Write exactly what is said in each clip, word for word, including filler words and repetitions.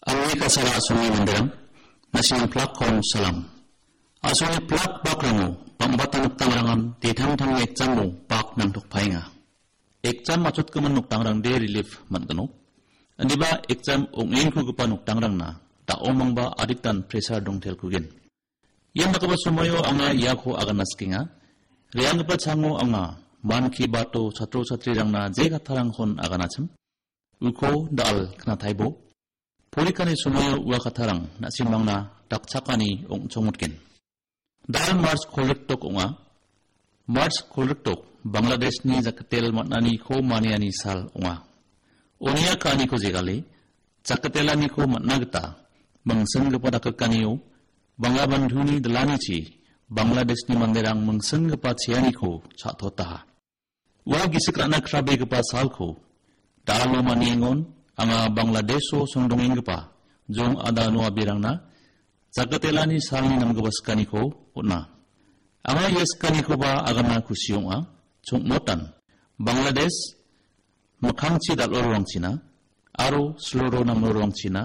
Angni kasara asongi mandirang, nasinang plak kon salam. Asongi plak bakrango, pambatan nuktangrangam, titang-tang ekjam mo, pak nang tukpainga. Ekjam macut kemen nuktangrang de relief mangkano. Andi ba ekjam ongin ku gupa nuktangrang na, ta omang ba aditan pressure dong tel kugin. Yan nakaba sumayo anga yako agan naskinga, riyang gupa chango anga, man ki bato satro satri rang na je katarang hon agan achim, uko daal kena taibo, Polikani sumayo ua katarang na simbang na dakchakani ong chongutkin. Dahil Mars kolektok unga, Mars kolektok Bangladesh ni zakatel matnani ko maniani sal unga. Onia kani ko jegali, zakatelani ko matnagta, mangseng kepada kekaniyo, bangga bandhuni dalani ci, Bangladesh ni manderang mangseng kepada ciani ko catotaha. Ua gisikrana krabe kepada sal ko, dahil maniengon, anga Bangladeso songdongin gepa jong ada nuwa birang na zakatelani salni nam gebas kaniko utna anga yes kaniko ba agana kusiong a chong motan Bangladesh makhangchi dal orong china aro sloro nam orong china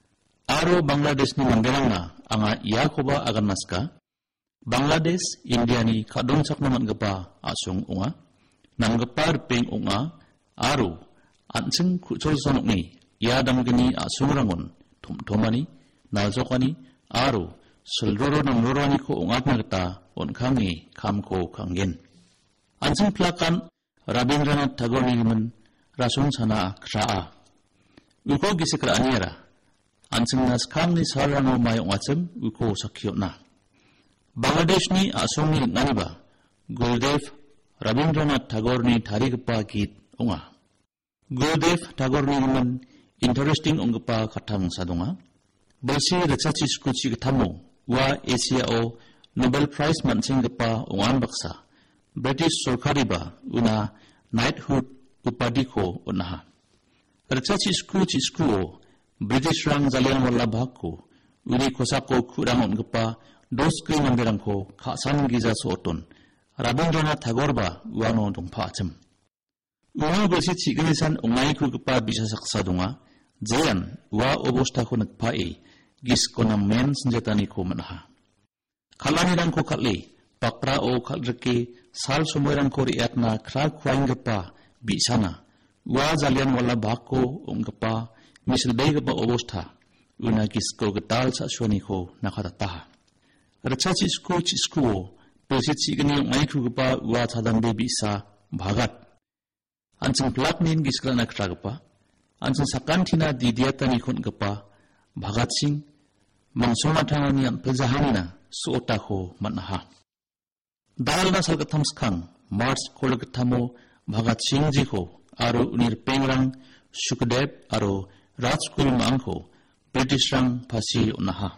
aro Bangladesh ni manderang na anga yakoba aganaska Bangladesh India ni kadong sak naman gepa asung unga nam gepa ping unga aro Anseng kucol sonok ni, ia damgini asungrangon, tomani, nalzokani, aru, selroro nam lorani ko ungat nagta, on kangi, kamko kanggen. Anseng plakan, Rabindranath Tagore ni man, rasung sana kraa. Uko gisikra anyera, anseng nas kang ni sarano mayong atsem, uko sakyot na. Bangladesh ni asung ni nganiba, Gurdev, Rabindranath Tagore ni tarigpa git unga. Gurdev Tagore ni man interesting ongpa katang sadonga. Bersi research skuchi ketamo wa Asia o Nobel Prize mansing gepa ongan baksa. British Sorkari ba una knighthood upadiko unaha. Research skuchi skuo British rang Jalian wala bhakko uni kosako kurang ongpa doskri mandirangko khasan giza soton. Rabindranath Tagore ba wano dongpa achem. Uang bersi cigenisan ungai ku kepa bisa saksa dunga, jayan wa obosta ko nagpai, gis ko na men senjatani ko manaha. Kalanirang ko katli, pakra o katriki, sal sumoyrang ko riat na krak kwaing kepa, bisana, wa jalian wala bako ung kepa, misalbay kepa obosta, una gis ko getal sa suani ko nakatataha. Racha cisku cisku, bersi cigeni ungai ku kepa wa cadambe bisa bagat. Anseng plak nin giskrana kragpa, anseng sakantina didiatani kon gepa, Bhagat Singh, mangsona tangani ang pezahanina suotako manaha. Dahil na salgatam skang, Mars kolgatamo Bhagat Singh jiko, aro unir pengrang Shukdev aro Rajguru maangko, British rang pasi unaha.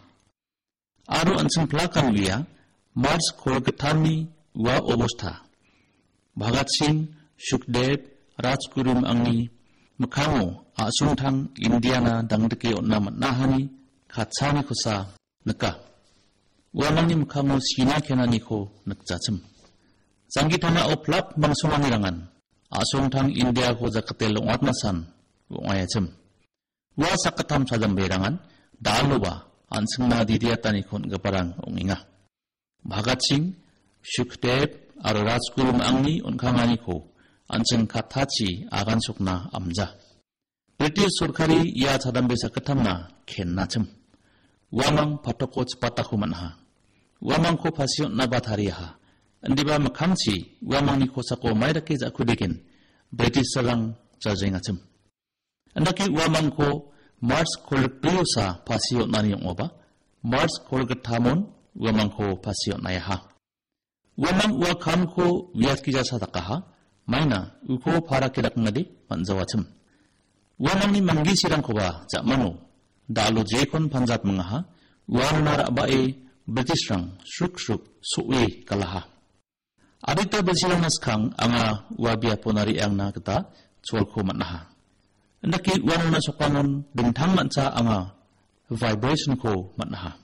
Aro anseng plakan wia, Mars kolgatami wa obosta. Bhagat Singh, Shukdev, Rajguru maangi mekhango asungthang Indiana dangdeke onnamat nahani khatsani khosa neka. Wanangni mekhango sina kenani ko nekjachem. Sanggitana oplap bangsomani rangan asungthang India ko jakatel ongat nasan ongayachem. Wa sakatam sadam berangan daloba ansengna didiatani kon gaparang onginga. Bhagat Singh, Shukdev aro Rajguru maangi onkangani ko Anseng katachi agan sukna amja. British Sorkari ia cadambe sakatamna ken nachem. Wamang patoko cepataku manha. Wamang ko pasion na batariha. Andiba makamchi wamang ni kosako mairake zakudikin. British salang jajeng achem. Andaki wamang ko Mars kolektriosa pasion nani yung oba. Mars kolektamon wamang ko pasion na yaha. Wamang wakam ko wiat kija sadakaha. Maina, uko para kirak ngadi manjawacem. Wamang ni manggi sirang koba jakmano, dalo jekon panjat mengaha, wan narak bae British rang shruk shruk suwe kalaha. Adita bersilang naskang anga wabia ponari ang na kita chorko manaha. Ndaki wan na sokangon bintang manca anga vibration ko manaha.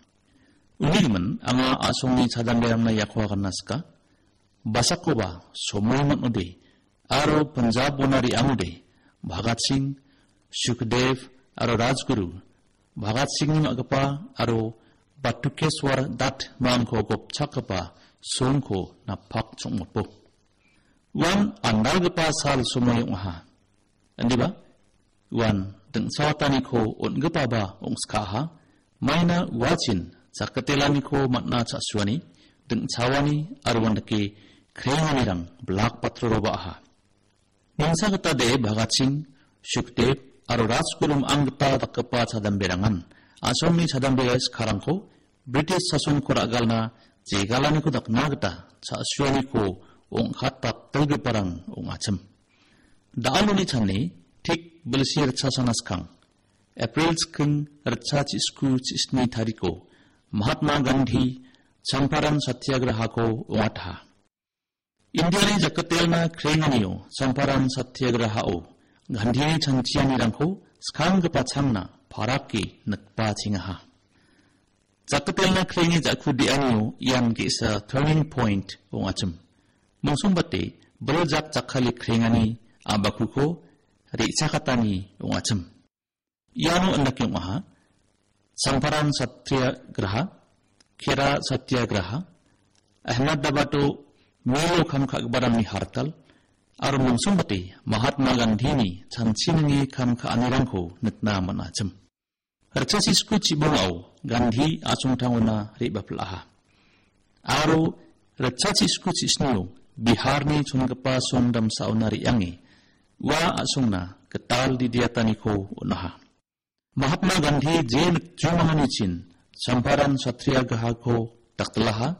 Uniman anga asong ni sadang berang na yakwa kan naska, basak koba somoy matnode. Aro Punjab bonari amude, Bhagat Singh, Shukdev, aro Rajguru, Bhagat Singh magapa aro Batukeswar dat mangko gop chakapa songko na pak chongmopo. Wan andal gapa sal sumoy ha. Andi ba? Wan deng sawatani ko on gapa ba ong skaha maina wachin sakatelani ko matna chaswani deng chawani arwan dake krengani rang black patro roba ha. Mangsa kata de Bhagat Singh Shukdev aro Rajgurum anggata takapa cadamberangan asomni cadambera sekarang ko British sasun ko ragalna jegalani ko dakna gata chaswani ko ong khatak telge parang ong achem. Daaluni channi tik bersir chasanas kang April skeng rcha chisku chisni tariko Mahatma Gandhi Champaran Satyagraha ko ongatha. India ni jakatelna krenganiyo Champaran Satyagraha o Gandhi ni chanchianirangko skang gepa changna paraki nakpa chingaha. Jakatelna krengi jakku dianiyo ian gisa turning point ongachem. Mungsumbatte berojak jakhali krengani abakuko rikchakatani ongachem. Iano andaki ongaha Champaran Satyagraha Kera Satyagraha Ahmadabato Melo kam kagbaramni hartal aro mungsumbatte Mahatma Gandhi ni chanchiningi kam ka anirangko netna manachem. Rchasisku cibongau Gandhi asungtanguna ribaplaha. Aro rchasisku cisniyo Bihar ni chungapa sondam saunari yangi wa asungna ketal didiatani ko unaha. Mahatma Gandhi je jumahani chin Champaran Satyagraha ko taktelaha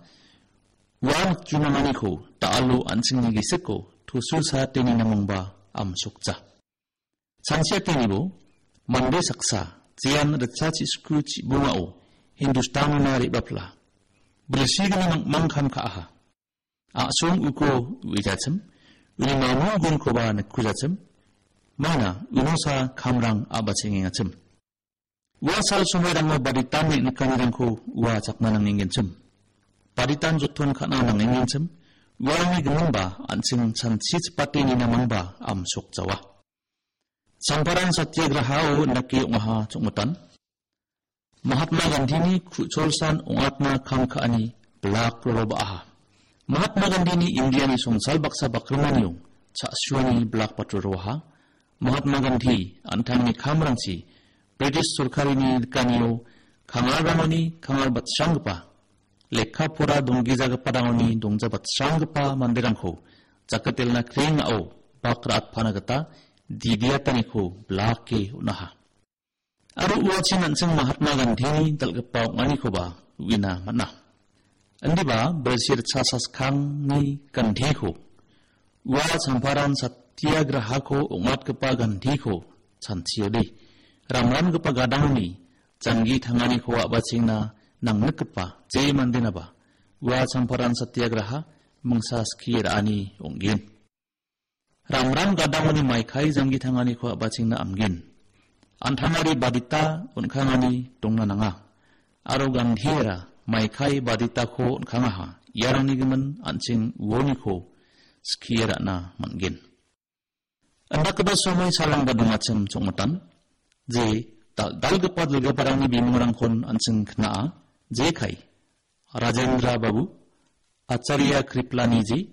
wa jumahani ko taalu ansingni giseko tusu saatini namangba am sukca. Sansiatinibo mande saksa jian recaci sku ci bungao Hindustanu na ribapla. Bersigani mangkam kaaha. Asung uko wijacem uni mamu gun koba nekujacem mana unosa kamrang abacengengacem. Wa sal sumerang mo baditan ni nikanirangko wa cakmanang ingencem. Baditan jutun kananang ingencem. Warang genamba ansing chanchi cepati ni namangba am sok jawa. Champaran Satyagraha o naki ongaha chongmutan. Mahatma Gandhi ni kucholsan ongatna kamka ani belak proloba aha. Mahatma Gandhi ni India ni songsal baksa bakremaniyo chaswani belak patroroha. Mahatma Gandhi antang ni kamrangsi British surkari ni kaniyo kangarramani kangar batsyangpa. Lekha pura donggiza kepadangoni dongjabat sanggepa mandirangko jakatilna kring au bakrat panagata didiataniko blake unaha. Aru uacin anseng Mahatma Gandhi ni dalgepa nganiko ba wina mana. Andi ba bersir chasas kang ni Gandhi ko wa Champaran Satyagraha ko ungat kepa Gandhi ko chanchiodi ramran kepa gadangoni janggi thangani ko abachingna nang nekpa jay mandina ba wa Champaran Satyagraha mangsa skir ani onggin ramram gadamani maikai janggi thangani ko abachingna amgin anthamari badita unkangani tongna nanga aro Gandhira maikai badita ko unkanga ha yarangni gemen anching woni ko skir na mangin anda keba somai salang badungacem chongmatan je dal dalgepa dalgeparangni bimungrangkon anching khnaa Jekai, Rajendra Babu, Acharya Kriplaniji,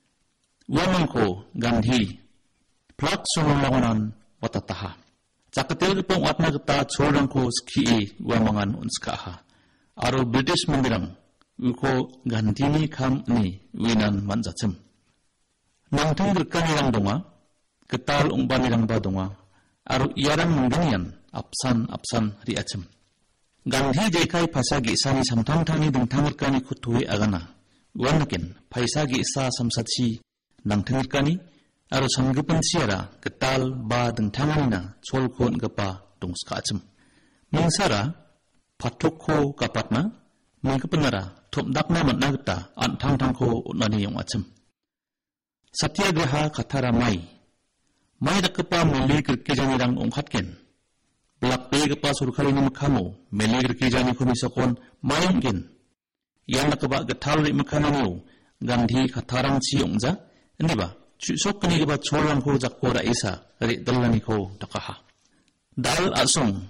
Wamangko Gandhi, Plak Sonolagonan Watataha. Cakatel gepong watna geta chorangko skii wamangan unskaha. Aro British mandirang, uko Gandhi ni kam ni winan manjacem. Nangtung gerkanirang donga, getal ungbanirang badonga, aro iarang mengganian apsan-apsan riacem. Gandhi jekai pasagi isani samtang-tangi dengtangirkani kutuwe agana. Wanakin paisagi isa samsatsi nangtangirkani aro samgepan siara getal ba dengtanganina cholkon gepa dongskacem. Mingsara patokko kapatna mengkepenara topdakna matna geta antang-tangko unani yung acem. Satyagraha katara mai. Mai dakkepa muli kerkejanirang ongkatken. Belak pegepa surkari ni mekamo, melir kijani komisakon mayangkin. Yang nakaba getal ri mekananyo, Gandhi katarang ciongja, ini ba, cusok kini keba colang ko jakko raisa, ri dalani ko dakaha. Dal asong,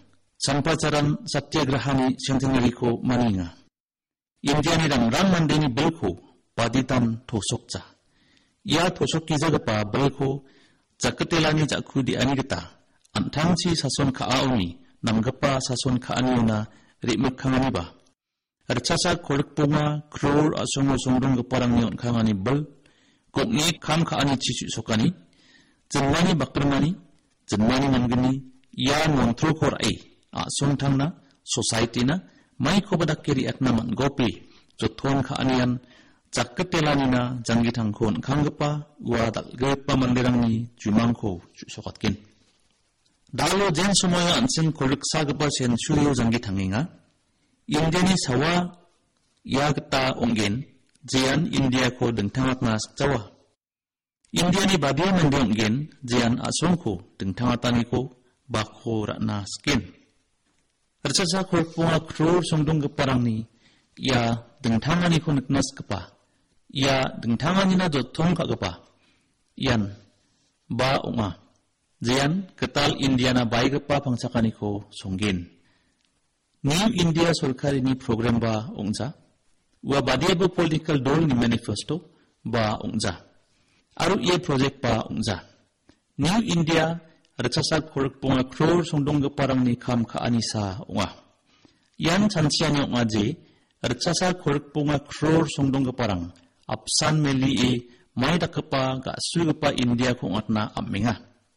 Sampacaran satyagrahani siyangtinariko maninga. Indianirang ramandeni belko paditan tosokca. Ia tosok kizagapa belko jaketelani jakudi anigata. Antangci sason kaauni namgapa sason kaaniuna rimekkanganiba. Arcasa kolekpunga kror asongo songdong geparang nion kangani bel. Kokni kam kaani cicu sokani. Jenmani bakpermani. Jenmani manggeni. Ia nontrol korai. Asong tangna, society na, may ko badakiri at naman gopi, joton kaanian, jaketelani na, janggitang kon kanggapa, wadak gepa mandirang ni, jumangko, jusokatkin. Dalo jen sumoya ansing koliksa gepa sen suyo janggitang inga, Indiani sawa, ya geta onggen, jian India ko dengtangat na sakjawa. Indiani badia mandi onggen, jian asongko, dengtangatani ko, bako rakna skin. Arcasa kolpunga kror songdong geparang ni, ya dengtangani ko neknas kepa, ya dengtangani na jotong ka kepa, yan ba unga, jian ketal Indiana bai kepa pangsakani ko songgin. New India Solkari ni program ba ungja, wa badiabo political dol ni manifesto ba ungja, aru ia project ba ungja. New India Arcasa kolpunga kror songdong geparang ni kam ka anisa unga. Yan chansianya unga je, Arcasa kolpunga kror songdong geparang, apsan meli e, may dakepa ga sugepa India kung atna amminga.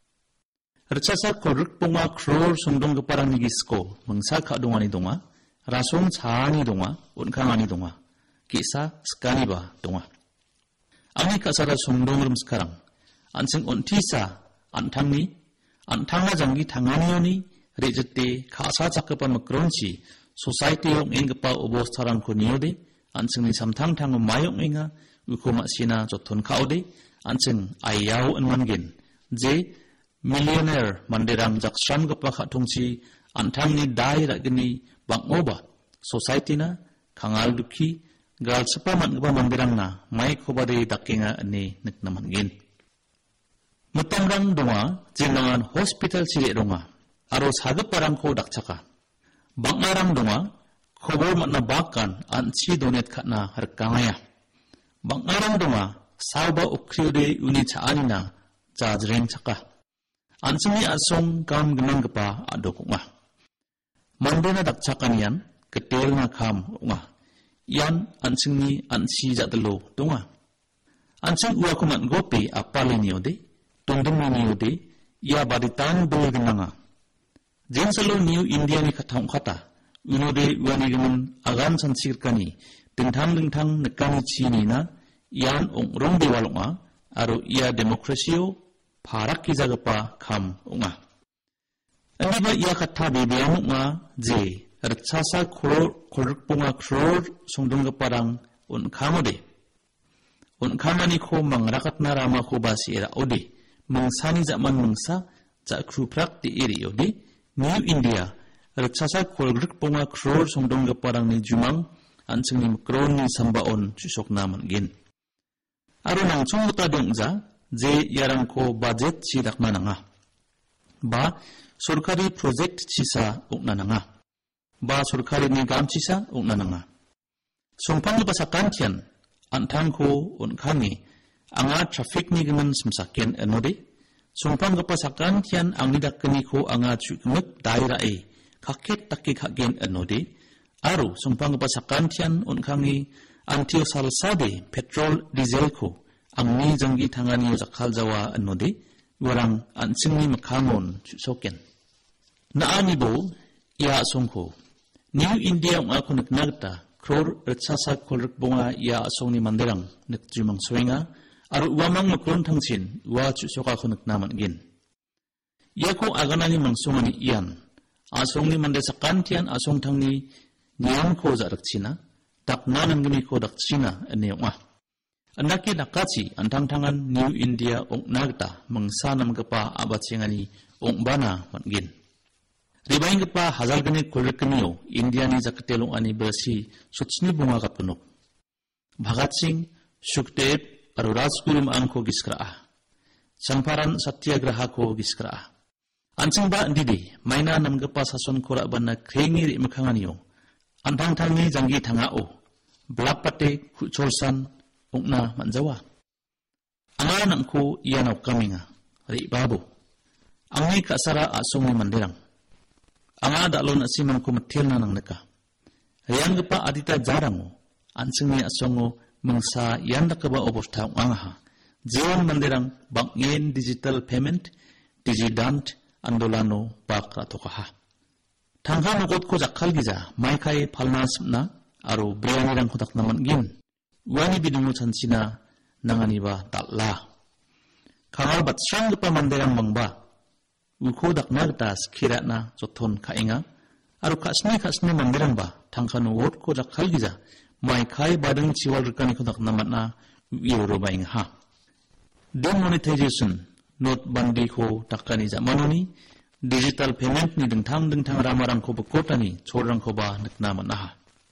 Arcasa kolpunga kror songdong geparang ni gisko, mengsa ka dongani donga, rasong chaani donga, unkangani donga, kisa skani ba donga. Ani kasara songdong rum sekarang, ansing untisa, antang ni, Antanga janggi tanganioni rejete kasa cakapa makronci society yung ingapa ubos tarang ko niyode ansing ni samtang tango mayong inga uko maksina joton kaude ansing ayaw anwangin je millionaire mandirang jaksan gapa katungci antang ni dai ragini bangoba society na kangal duki gal sepaman gapa mandirang na may kobade dakinga ni niknamangin. Mutamrang donga, jinangan hospital sili donga, aro sagap parang ko dakchaka. Bangarang donga, kobor matna bakan anci donet katna harkangaya. Bangarang donga, salba ukriode uni chaanina jajreng chaka. Ancingi asong kam genang gepa adokunga. Mandona dakchakanian, ketel na kam unga. Yan ancingi anci jatelo donga. Ancing uakumat gopi apaliniode, Tundeng niude, ia baditan bel genanga. Jen selalu New India ni katang kata, unode wani gemen agan sansirkani, dengtang-dengtang nekani cini na, ian ongrong dewalonga, aro ia demokrasio, parak kizagapa kam unga. Andi ba ia kata bebeang unga, je, retsasa kolor kolorpunga kror songdong geparang un kamode. Un kamani ko mangrakat na rama ko basi era ode. Mengsani zaman mengsa jak kruprak di iri ode New India retsasa kolgrik ponga kror songdong geparang ni jumang anseng ni makron ni sambaon susok naman gin. Aro nang chung dongza je yarang ko budget sidak mananga. Ba sorkari project cisa uknananga. Ba sorkari nigam cisa uknananga. Songpang lepasakan tian antang ko unkani anga traffic ni gengan semsaken enode songpang kepasakan tian angni dakeni ko anga cukmek daerah e kaket taki kagen enode aru songpang kepasakan tian unkangi antio salsade petrol diesel ko angni janggi tangani zakal jawa enode warang ansingni mekangon soken naani bo ia songko New India ang ako naknagta kror retsasa kolrek bonga ia asongni manderang nekjumang swenga aru uamang makron tangsin wa chusoka ko naknaman gin. Ia ko aganani mangsungani iyan asongni mandesakan tian asong tangni niyang ko zarakchina taknanan gini ko dakchina eneyonga. Andaki nakachi antang tangan New India ong nagta mangsanam kepa abatsingani ong bana mangin. Ribaing kepa hazal gini kolrek keniyo India ni zakatelong ani bersi sutsni bunga kapunok. Bhagat Singh, Sukhdev, aru Rajguru ang ko giskraa. Samparan satyagraha ko giskraa. Ansing ba ndidi maina namgapa sason korak bana krengi ri mekhanganiyo. Antang tangi janggi thangao. Blap pate kucholsan ungna manjawa. Anga nangko ianaw kaminga. Ri babu. Angi kasara asong ni mandirang. Anga dalon asimang ko matil na nang naka. Riyan gapa adita jarango. Ansing ni asongo mangsa yan nakaba obosta ungaha. Jiwan mandirang bangin digital payment, digidant, andolano bakra tokaha. Tangka nukot ko jakal giza, may kay palna sipna, aro briyanirang kodak naman gin. Wani bidungo chansina, nanganiba tatla. Kangal bat siyang pa mandirang mangba, ukodak na gata skira na joton kainga, aro kasni kasni mandirang ba, tangka nukot ko jakal giza, may kay badang chiwal rikani kodak naman na euro ba inga ha. Demonetization, not bandi ko takani zamanoni, digital payment ni dengtang dengtang ramarang ko bekotani, chorang ko ba naknaman aha.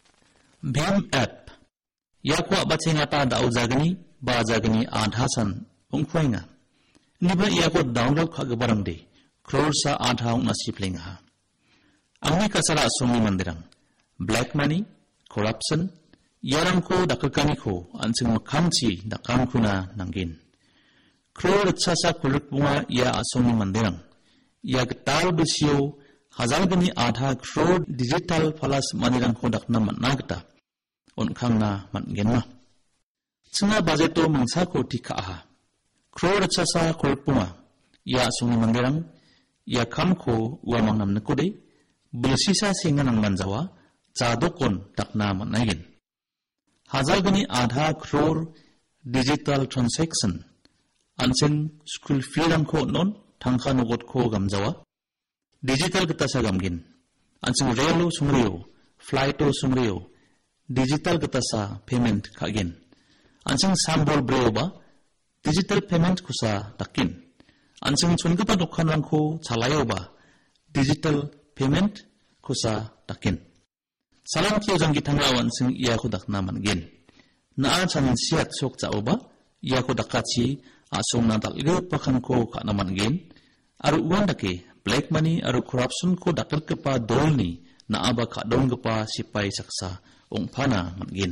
Bhim app, yakwa bachengata dao zagani, ba zagani adhasan, ungkwainga. Niba yakwa download kagabarang de, crore sa adhaung nasipling ha. Angni kasara asongi mandirang, black money, corruption, yarang ko dakakani ko, ansing makamchi dakam kuna nanggin. Crore chasa kulit bunga ya asongi mandirang. Ya getar besio hazal gani adha crore digital falas mandirang kodak na matnagta. Unkang na matgenma. Tsunga bajeto mangsa ko tika aha. Crore chasa kulit bunga ya asongi mandirang. Ya kam ko uamang nam nakode. Bersisa singa nang manjawa. Zadokon takna matnagin. Hazal gani adha crore digital transaction. Anseng school fee lang ko non, tangka nugot ko gamjawa. Digital kita sa gamgin. Anseng relo sumriyo, flighto sumriyo, digital kita sa payment kagin. Anseng sambol breo ba, digital payment ko sa takin. Anseng chun kita dukhan lang ko chalayo ba, digital payment ko sa takin. Salam kiyo jang gitanglaw anseng iya ko dak naman gin. Naa chan siyat sok chao ba, iya ko dakachi, asong na talga pakan ko ka naman gin, aru uwan dake black money aru corruption ko dakal ka pa dolni na aba ka dong ka pa sipay saksa ong pana man gin.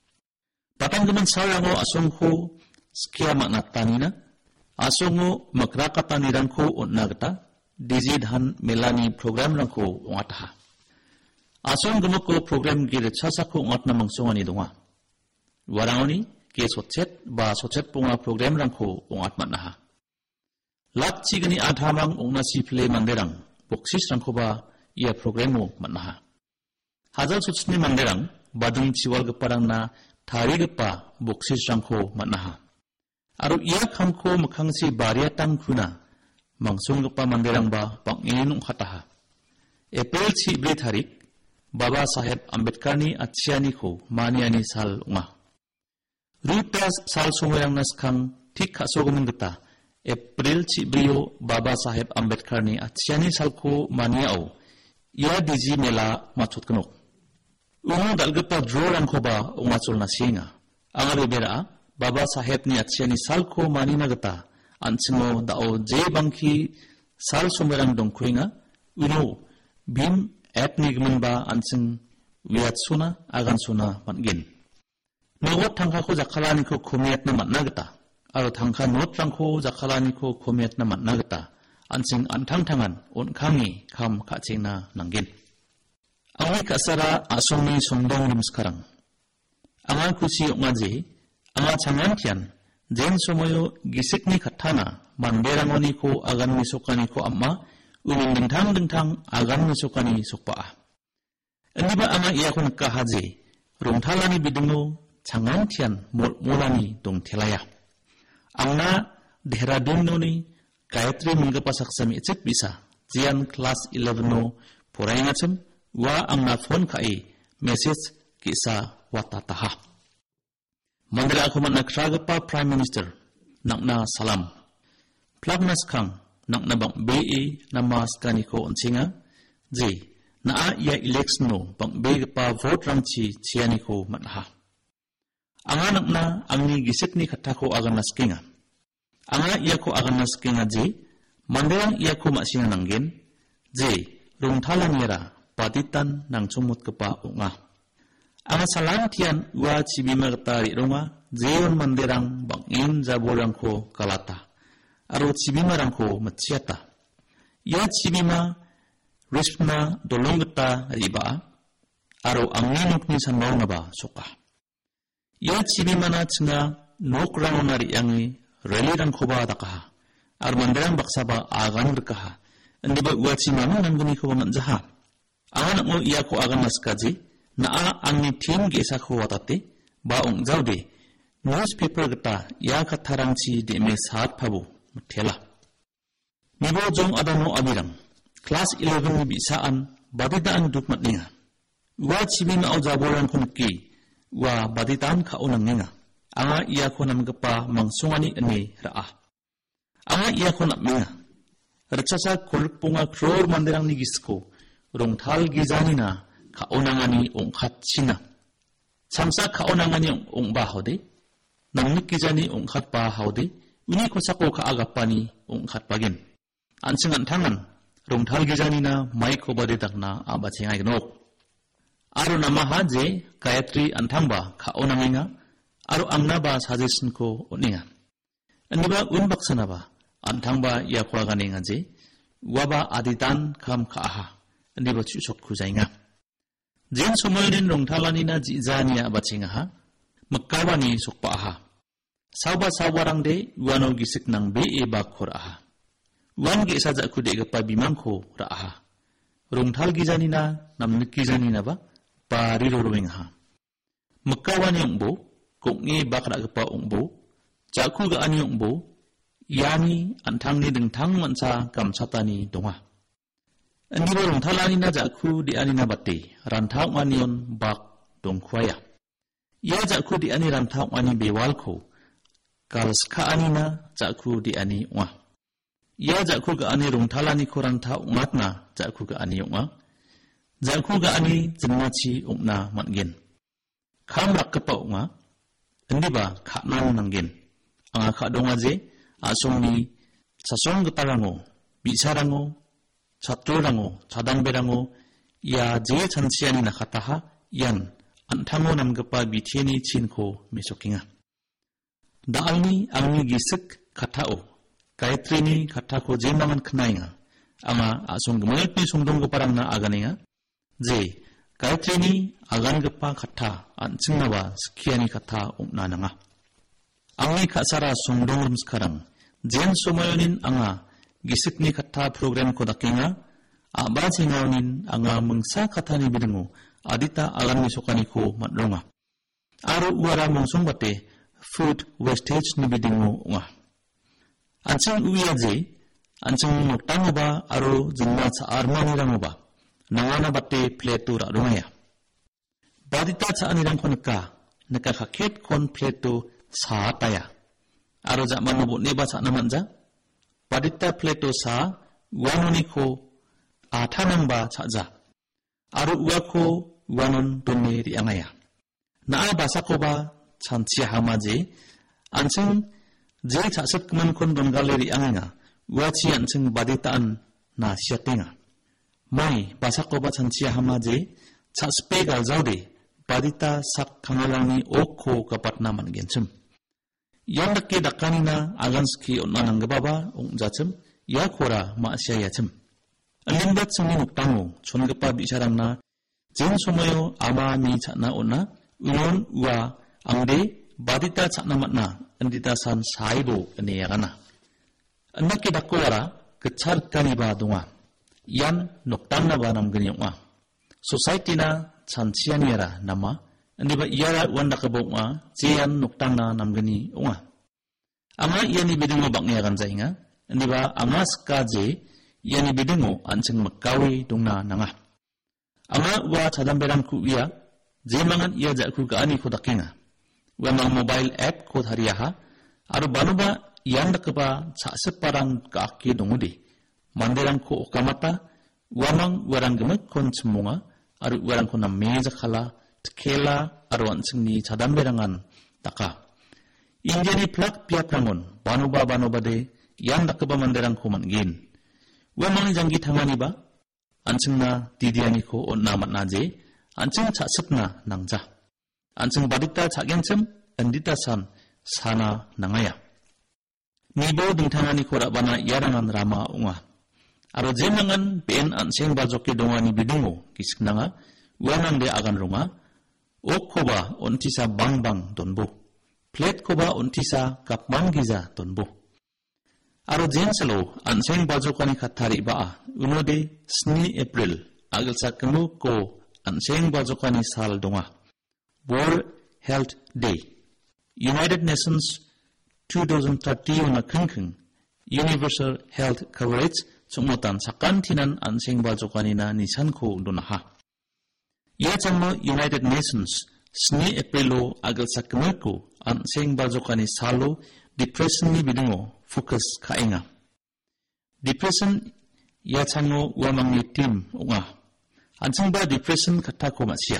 Patang gaman sarang ko asong ko skya maknatani na, asong ko makrakatani rang ko on nagta, dizidhan melani program rang ko ong ataha. Asong gamok ko program gire chasa ko ong at na mangsongan idunga. Warangoni, ke sochet ba sochet punga program rang ko ong atmat naha. Lak chigani adhamang ong nasifle manderang boksis rang ko ba ia program mo matnaha. Hazal suchni manderang badung chiwal geparang na thari gepa boksis rang ko matnaha. Aru ia kham ko makhangsi bariatang kuna mangsung gepa manderang ba panginung hataha. April chi bre tharik Baba Saheb Ambedkar ni atsiani ko maniani sal unga. Rutas sal sumuyang naskang tik kasogumin geta April ci brio Baba Saheb Ambedkar ni atsiani salko maniao ya diji mela machut kanok. Unga dalgeta drolang ko ba ungachol na singa. Ang ribera Baba Saheb ni atsiani salko manina geta ansingo dao je bangki sal sumuyang dongkuinga uno bim app ni gman ba ansing wiat suna agan suna mangin. Nagot tangka ko jakalani ko kumiat na matnagata. Aro tangka not lang ko jakalani ko kumiat na matnagata. Ansing antang-tangan unkangi kam kaching na nanggin. Angay kasara asong ni songdong lim sekarang. Angay kusi ngaji, angay changan tiyan, jen sumoyo gisik ni katana, manderangoni ko agan misukani ko amma, uming dengtang-dengtang agan misukani sukpaa. Hindi ba angay iya ko nagkahaji, rungtalani bidungo, changan tiyan mulani dong telaya. Ang na Dehradun no ni Gayatri menggapasak sami icit bisa jian kelas eleven no poray ngacem wa ang na phone kai message kisa watataha. Mandala ako man nagragapa Prime Minister nakna salam. Plagnas kang nakna bang B A na mas kaniko onsinga ji naa iya election no bang B pa vote rangchi chianiko matha. Ang anak na ang ni gisik ni katako agan naskinga. Ang iya ko agan naskinga ji Manderang ia ko maksina nanggin, je, rung talangira, patitan nang sumut kepa unga. Ang salam tian wa cibima ketari runga, jeon manderang bangin jaborang ko kalata. Aro cibima rang ko maciata. Ya cibima rispna dolong geta riba, aro anginok ni sanau naba soka. Ya cibima na cenga nok rang nari yangi reli rang koba dakaha. Aro manderang baksaba agan berkaha. Andi ba wa cibima nangguni koba manjaha. Anak mo iya ko agan naskaji, naa angni tim gesa ko watate, baong jaude, newspaper geta ya katarang ci de me saat pabu, mutela. Nibo jong adano abirang, kelas eleven ni bisaan, badidaan dukmat ninga. Wa cibi mao jaboran kunki, wa badidaan kaunang ninga. Anga iya ko namgepa mangsungani ene raah. Anga iya ko napminga. Recasa kuluk punga kror manderang ni gisko, rong tal gizanina kaonangani ongkat sina. Samsa kaonangani ong bahode, namnik gizani ongkat bahode, uni kosako kaagapani ongkat bagin. Ansingan tangan, rong tal gizanina maiko badedak na abacingay gnok. Aro namaha je Gayatri antangba kaonanginga, aro amnaba sajesin ko uninga. Aniba unbaksanaba, antangba yakuaganinga je, waba adidan kam kaaha. Andi ba chusok kuzainga. Jen somoyrin rong talanina jizania bacingaha, magkawani sokpaaha. Sawa sawarang de, wano gisik nang be e bakor aha. Wan ge sajak kude gapa bimangko raaha. Rong tal gizanina, namnik gizanina ba, pari rorowingha. Magkawani yongbo, kong e bakra gapa ongbo, jaku gaani yongbo, yani antang ni dengtang mansa kamsatani donga. Andi borong talani na jakku di ani na bate, rantau manion bak dongkwaya. Ia jakku di ani rantau ani bewalko, kalska ani na jakku di ani unga. Ia jakku ga ani rong talani ko rantau ungatna jakku ga ani unga. Jakku ga ani jenmaci ungna mangin. Kam rak kepa unga, andi ba kaknan nanggin. Anga kak dongaje, asong ni sasong getarango, bisarango, 사토랑오, 자당베랑오, 야, 제 잔치안이 나카타하, 얀, 안탕오 남급바 미티에니 친코 메소킹아. 나알니 앙니 기슥 카타오, 가이트리니 카타코 제망한 크나잉아, 아마 아송 그모일피 송동고 바랑나 아가닝아, 제, 가이트리니 아간급바 카타, 안층나와 스키아니 카타 옥나낭아. 앙니 카사라 송동rum스카랑, 젠 소모연인 앙아, gisik ni kata program ko dakinga, aba singawnin anga mengsa kata ni bidengu, adita alam ni sokani ko matlonga. Aro uara mungsung bate, food wastage ni bidengu nga. Ancang uya je, ancang noktang ba aro jinna sa arma nirang ba, nangana bate pleto radungaya. Badita sa anirang ko naka, nakakakit kon pleto sa taya. Aro zaman nabot neba sa naman ja, Padita pleto sa wanoni ko atanang ba saja. Aru uwa ko wanon donne riangaya. Naa basa ko ba chantia hamaje. Anseng je chasat keman kon don gale rianganga. Uwa chi anseng baditaan na siyatenga. Mai basa ko ba chantia hamaje. Chaspe gal jaude. Badita sak kangalani oko kapat naman gensem. Yang dake dakanina aganski onanang gababa ong jacem ya kora maasya yacem. Alimbat seni nuktango chon gapa bisarang na jen somayo ama mi chakna ona unon ua angde badita chakna matna andita san saibo ane yagana. Anake dakora kechar kaniba dunga. Yan nuktang na ba namgani onga. Society na chansian yara nama Andi ba iya wanda kabonga jian nuktang na namgani unga. Anga iya ni bidengo baknya kan zainga. Andi ba anga skaje iya ni bidengo anceng makawi dungna nanga. Anga wa chadamberang ku iya jemangan iya jakku gaani ko dakinga. Wa mang mobile app ko thariyaha aru banuba yan dakaba chaseparang kaaki dongudi. Manderang ko okamata wamang warang gemek kon semunga aru warang ko na meja khala Kela aruan sengni cadamberangan taka. Injani plak piaprangon banuba banuba de yan dakaba manderang ko mangin. Wamang janggi tangani ba? Ancheng na didiani ko on namat naje, ancheng chasap na nangja. Ancheng badita chagencem, andita san sana nangaya. Nibo dingtangani ko rabana yarangan rama unga. Aro jenangan ben ancheng bajoki dongani bidungo, kisik nanga, wamang de agan runga, ok koba ontisa bangbang donbo. Plate koba ontisa kapmang giza donbo. Aro jensalo anseng bajokani khatari ba unode sni April agil sakmu ko anseng bajokani sal donga World Health Day United Nations twenty thirty ona khangkhang Universal Health Coverage chungmotan sakkan thinan anseng bajokani na nisan ko donaha ya chamma United Nations sni Aprilo agil sakmu ko anseng bajokani salo depression ni bidungo focus kainga. Depression ya chango wamang ni tim unga. Ansang ba depression kata ko masya.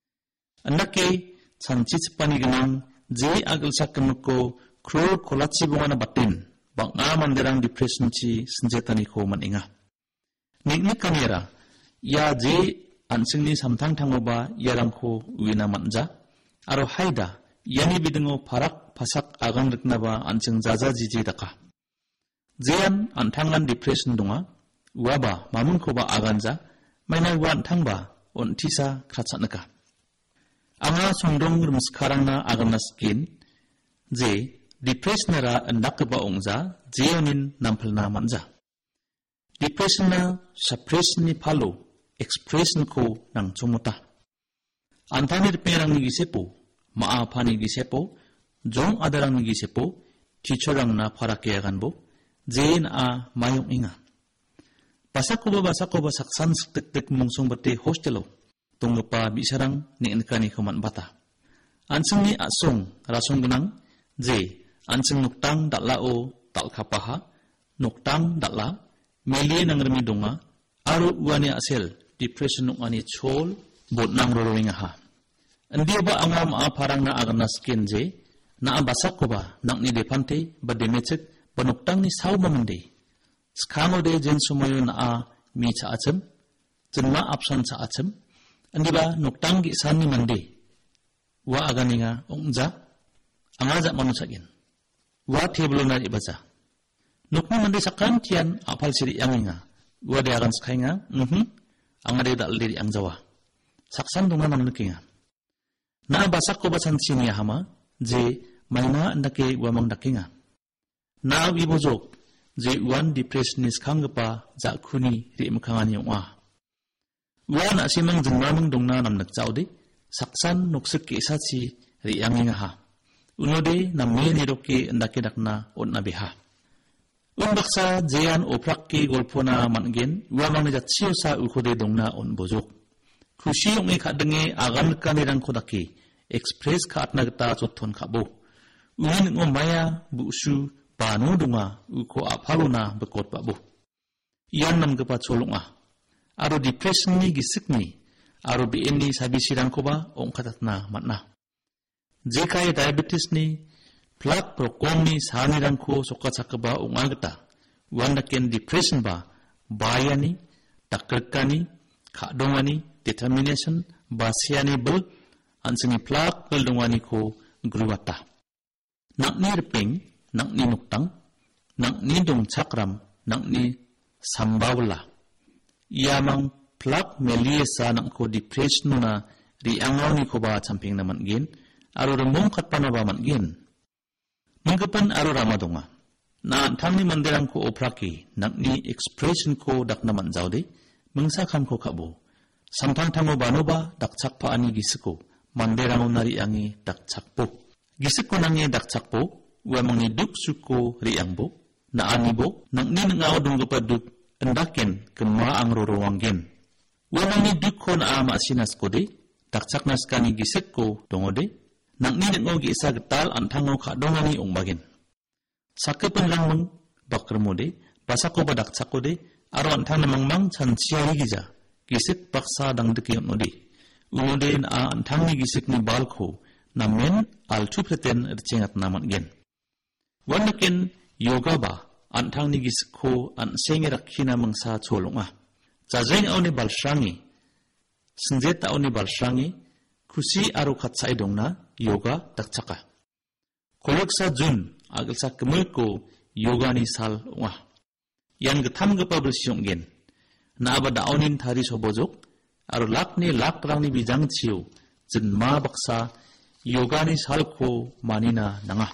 Andake chanchi chpani ganang je agil sakam ko krol kolachi bunga na batin bang nga manderang depression chi senjatani ko maninga. Niknik kamera ya je ansang ni samtang tango ba yarang ko uina manja aro haida yani bidungo parak pasak agang rikna ba ansang jaja jiji daka. Zean antangan depression donga, waba mamun ko ba aganja, maina wa antang ba ontisa kratsatnaka. Anga songdong rumskarang na agang na skin, je depression nara andak ba ongza, zeonin nampal na manja. Depression na suppression ni palo, expression ko nang chumuta. Antanir perang ni gisepo, maaapa ni gisepo, jong adarang ni gisepo, teacherang na parakeyagan bo, Jain a mayong inga. Basak ko ba basak ko ba saksan tek-tek mungsong bate hostelo. Tunggu pa bisarang ni inkani kuman bata. Anseng ni asong rasong genang. J. Anseng nuktang dakla o tal kapaha. Nuktang dakla. Melie nang remi donga. Aro uani asel. Depression nung ani chol. Bot nang rorowinga ha. Andi ba anga maa parang na agan na skin J. Na basak ko ba nak ni depante ba demecek. Panuktang ni saw mamandi. Skango de jen sumayo na a mi cha achem. Jen ma apsan cha achem. Andi ba nuktang gi san ni mandi. Wa agani nga ongja. Angaja manusagin. Wa teblo na ibaja. Nukni mandi sakan tiyan apal siri yang nga. Wa de agan skay nga. Mhm. Angade dal diri ang jawa. Saksan dunga namnuki nga. Na basak ko basan siniya hama. Je mayna andake wamang daki nga. Na ibojok je uan depression is kangpa jakuni ri mkhangani wa uan asimang jengmamang dongna namnak chaude saksan nuksuk ke sachi ri yanginga ha unode namme ni roke ndake dakna onna beha umbaksa jean oprakke golpona mangen uamang ja chiosa ukode dongna on bojok khushi onge khadenge agan kanirang khodake express khatna gata chothon khabo uin ngomaya busu Panu dunga uko apaluna bekot babu. Iyan nam gepa cholunga. Aro depression ni gisik ni. Aro bien ni sabi sirang ko ba ong katatna matna. Jekaya diabetes ni plak prokong ni sanirang ko soka sakaba ong agata. Wandaken depression ba baya ni, takrika ni, kadonga ni, determination, basya ni bel, ansingi plak bel dunga ni ko gruwata. Nak ni reping, nak ni nuktang, nak ni dong cakram, nak ni sambawla. Yamang plak meliesa nak ko depression na riangaw ni ko ba camping naman gin, aro remong katpana ba man gin. Mengkapan aro ramadonga, na antang ni mandirang ko opraki, nak ni expression ko dak naman jaude, mengsakam ko kabo. Sampang tango bano ba dak cakpa ani gisiko, mandirang nari angi dak cakpo. Gisiko nangi dak cakpo, Wamang ni duk suko riangbo, na anibo, nang ni nangaw dong kapaduk, endaken kema ang rorowanggen. Wamang ni duk ko na ama sinas ko de, taksak nas ka ni gisik ko dongode, nang ni nangaw giisa getal antangaw ka dongani ongbagen. Sakepan lang mong bakar mo de, basa ko badak ko de, aro antang namang mang chan siyari giza, gisik paksa dang dekiyon mo de. Unode na antang ni gisik ni balko, namen altu preten ercingat naman gen. Wanakin yoga ba antang ni gisko an senge rakhina mangsa cholonga. Jajeng awni balsrangi, senjeta awni balsrangi, kusi aru khatsai dongna yoga dakchaka. Koloksa jun agalsa kemelko yoga ni sal unga. Yang getam gepa bersionggen, na abada awnin thari sobojok, aru lakni lak rangni bijang ciu, jenma baksa yoga ni sal ko manina nanga.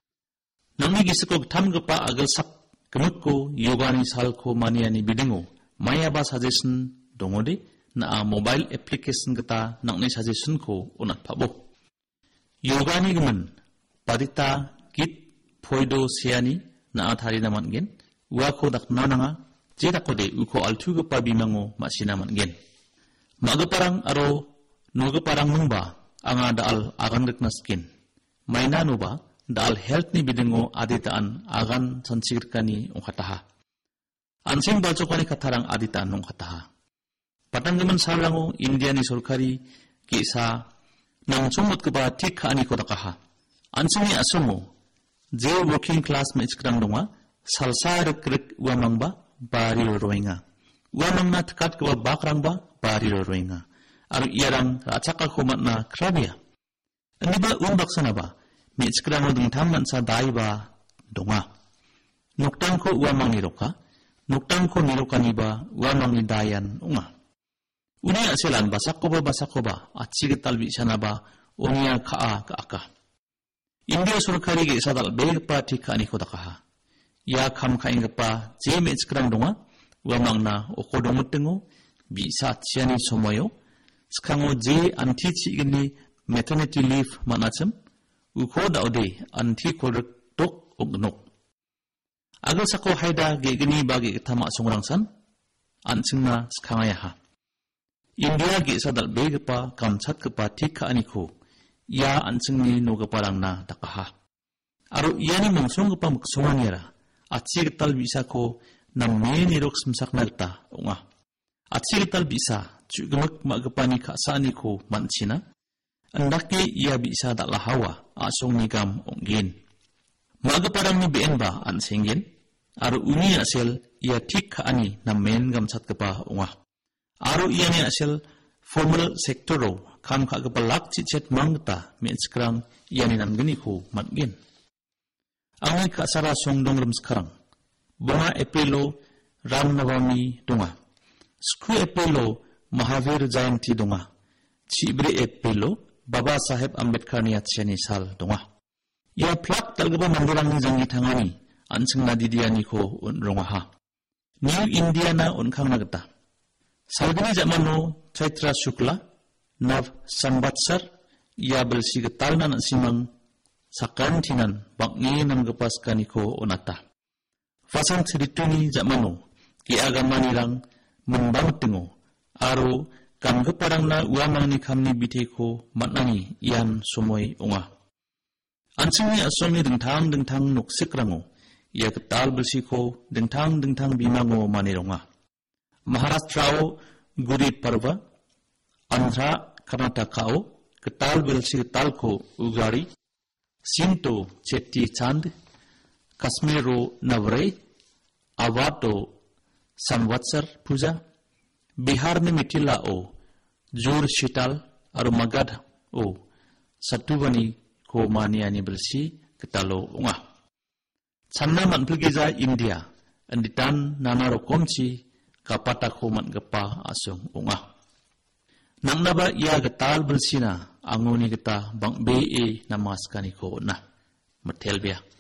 Nangni gisko getam gepa agalsak kemelko yoga ni sal ko maniani bidengo, maya ba suggestion dongode na mobile application geta nakni suggestion ko unat pabo. Yoga ni gemen padita git poido siani na athari naman gen uako dak nananga jeda kode uko altu gepa bimango masina man gen. Magaparang aro nogeparang mungba anga daal agan reknaskin. Maina nuba daal health ni bidengo aditaan agan sansigirkani ongkataha. Ansing balcokani katarang aditaan ongkataha. Patanggaman salango India ni sorkari kisa nang sumut keba tikha ani kodakaha. Ansing ni asomo je working class ma iskrang donga salsa rek uamang ba bari roinga. Uamang na tekat keba bakrang ba bari roinga. Aru iarang racaka komat na krabia. Ani ba umbak sana ba mi iskrang odong tamman sa dai ba donga. Noktang ko uamang ni roka. Noktang ko niroka ni ba uamang ni dayan unga. Unia selan basak ko ba basak ko ba at sigital bi sana ba unia kaa kaaka. India surkari ge sadal beg pa tika ani ko dakaha. Ya kam kaing pa jeme iskrang donga uamang na okodong tengo bisa ciani somoyo skango je anti ci gini maternity leave manacem uko daude anti kodok tok ognok. Agal sako haida ge gini bagi ketama songrangsan ansingna skangaya ha. India ge sadal beg pa kamsat kepa tika aniko ya ansingni noga parang na dakaha. Aru iani mongsong kepa muksonganiara atsi ketal bisa ko namme nirok semsak nalta unga. Atsi ketal bisa cugemek magepani kasani ko mansina andake ia bisa dak lahawa asong nigam onggin. Magaparang ni B N ba ansingin aru uni asel ia tik ani namen gamsat kepa unga. Aru ia ni asel formal sektoro kam ka kepalak cicet mangta men sekarang ia ni namgeni ko matgin. Angai ka sara songdong rem sekarang. Bunga Epilo Ram Navami donga. Sku Epilo Mahavir Jayanti donga. Cibre Epilo Baba Saheb Ambedkar ni atsiani sal donga. Ia plak talgaba mandirang ni jangi tangani anseng nadidiani ko unronga ha. New Indiana unkang nagata. Salgani zamano Chaitra Shukla Nav Sambatsar ia belsi getal na simang sakantinan bakngi nam gepaskani ko onata. Fasang cerituni zamano ki agama nirang membang tengo aro kam geparang na uamang ni kamni biteko matnani ian somoy unga. Ansingni asomni dengtang dengtang nuksikrangो ia getal bersiko dengtang dengtang bimango manironga. Maharashtrao Gudi Parva, Andhra Karnatakao getal belsi getal ko Ugari, Sinto Cheti Chand, Kasmiro Navre, Avato Samvatsar Puja, Bihar ni Mitila o Jur Shital aru Magad o Satuvani ko maniani belsi getalo unga. Sanna manpilgiza India anditan nanaro komci kapata ko man gepa asong unga. Nang naba ia getal bersina angoni geta bang be namaskani ko na. Metelbia.